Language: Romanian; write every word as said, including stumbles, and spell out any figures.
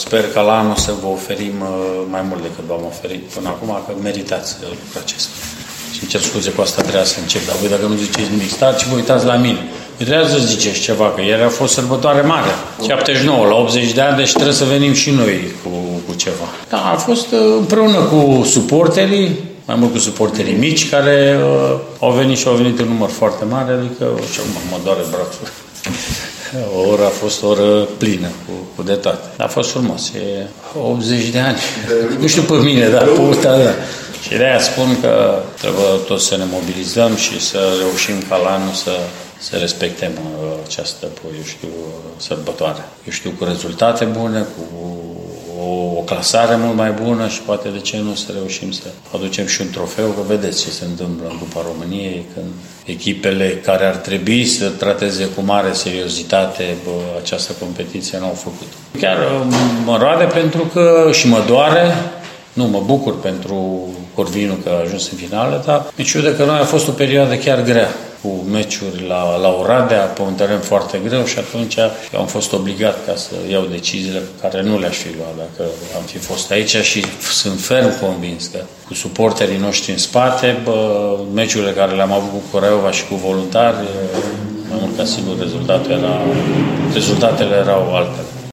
sper că la anul să vă oferim mai mult decât v-am oferit până acum, că meritați lucrul acesta. Și îmi cer scuze cu asta, trebuia să încep, dar voi dacă nu ziceți nimic, stați și vă uitați la mine. Eu trebuie să ziceți ceva, că ieri a fost sărbătoare mare, șaptezeci și nouă, la optzeci de ani, deci trebuie să venim și noi cu, cu ceva. Da, a fost împreună cu suporterii, mai mult cu suporterii mici, care uh, au venit și au venit în număr foarte mare, adică și mă, mă doare brațul. O oră a fost o oră plină, cu, cu de toate. A fost frumos, e optzeci de ani. Nu știu pe mine, dar pe ăsta, da. Și de-aia spun că trebuie toți să ne mobilizăm și să reușim ca la anul să, să respectăm această, eu știu, sărbătoare. Eu știu, cu rezultate bune, cu o, o clasare mult mai bună și poate de ce nu să reușim să aducem și un trofeu, că vedeți ce se întâmplă în Cupa României, când echipele care ar trebui să trateze cu mare seriozitate bă, această competiție n-au făcut. Chiar mă roade pentru că și mă doare. Nu, mă bucur pentru Corvinu că a ajuns în finală, dar în ciudă că noi a fost o perioadă chiar grea, cu meciuri la, la Oradea, pe un teren foarte greu și atunci eu am fost obligat ca să iau deciziile pe care nu le-aș fi luat dacă am fi fost aici și sunt ferm convins că cu suporterii noștri în spate, bă, meciurile care le-am avut cu Craiova și cu Voluntari, mai mult ca sigur rezultatul era, rezultatele erau altele.